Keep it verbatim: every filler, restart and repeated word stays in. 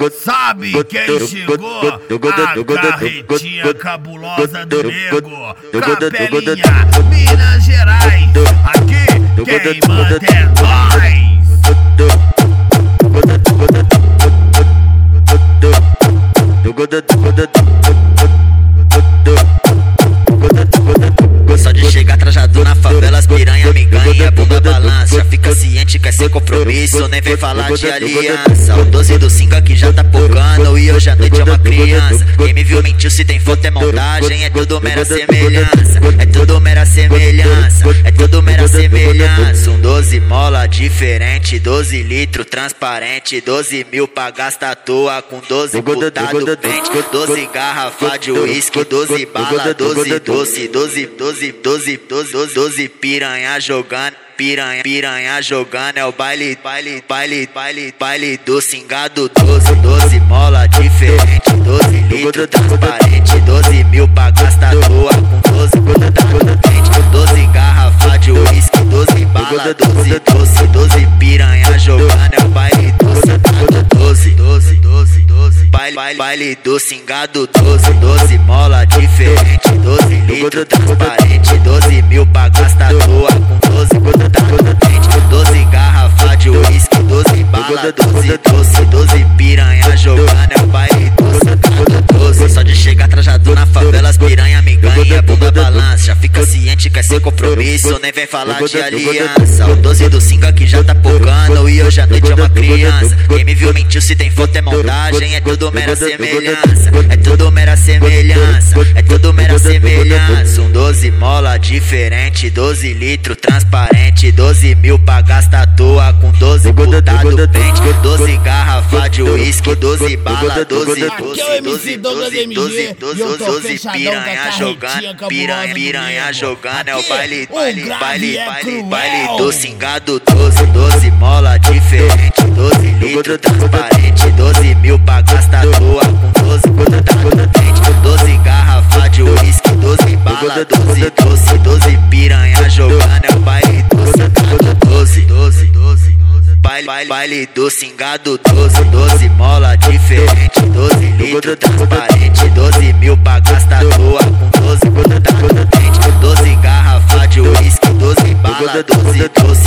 Sabe quem chegou? A carretinha cabulosa do nego, Capelinha, Minas Gerais. Aqui quem manda é nós. Só de chegar trajado na favela, as piranha me ganha, bunda balança. Já fica ciente, quer ser compromisso, nem vem falar de aliança. O doze do cinco aqui já tá pogando e hoje à noite é uma criança. Quem me viu mentiu, se tem foto é montagem, é tudo mera semelhança. É tudo mera semelhança, é tudo mera semelhança. Um doze mola diferente, doze litro transparente, doze mil pra gastar à toa com doze botado pente, doze garrafa de uísque, doze bala, doze doce, doze, doze, doze, doze, doze, doze piranha jogando. Piranha, piranha jogando, é o baile, baile, baile, baile, baile do cingado. Doze, doze mola diferente, doze litro transparente, doze mil pra gastar à toa com doze botado pente, doze garrafa de uísque, doze bala, doze doce, doze piranha jogando, é o baile do cingado. Doze, doze, doze, doze, baile, baile, baile do cingado. Doze, doze mola diferente, doze litro transparente, doze mil pra gastar à toa com doze botado pente, doze garrafa de uísque, doze bala, doze doce, doze piranha jogando, é o baile do cingado. Doze, só de chegar trajado na favela, as piranha me ganha, bunda balança. Já fica ciente, quer ser compromisso, nem vem falar de aliança. O doze do cinco aqui já tá pogando e hoje à noite é uma criança. Quem me viu mentiu, se tem foto é montagem, é tudo mera semelhança. É tudo mera semelhança, é tudo mera semelhança. Um doze mola diferente, doze litro transparente, doze mil pra gastar à toa com doze botado pente, doze garrafa de uísque, doze bala, doze doce, doze, doze, doze, doze, doze piranha jogando, piranha, piranha jogando, é o baile, baile, baile, baile, baile do cingado. Doze, doze mola diferente, doze litro transparente, doze mil pra gastar à toa com doze botado pente, doze garrafa de uísque, doze bala, doze doce, doze piranha jogando, é o baile do cingado. Doze, doze, doze, baile, baile, baile do cingado. Doze, doze mola diferente, doze litro transparente, doze mil pra gastar à toa com doze botado pente, doze garrafa de uísque, doze bala, doze doce.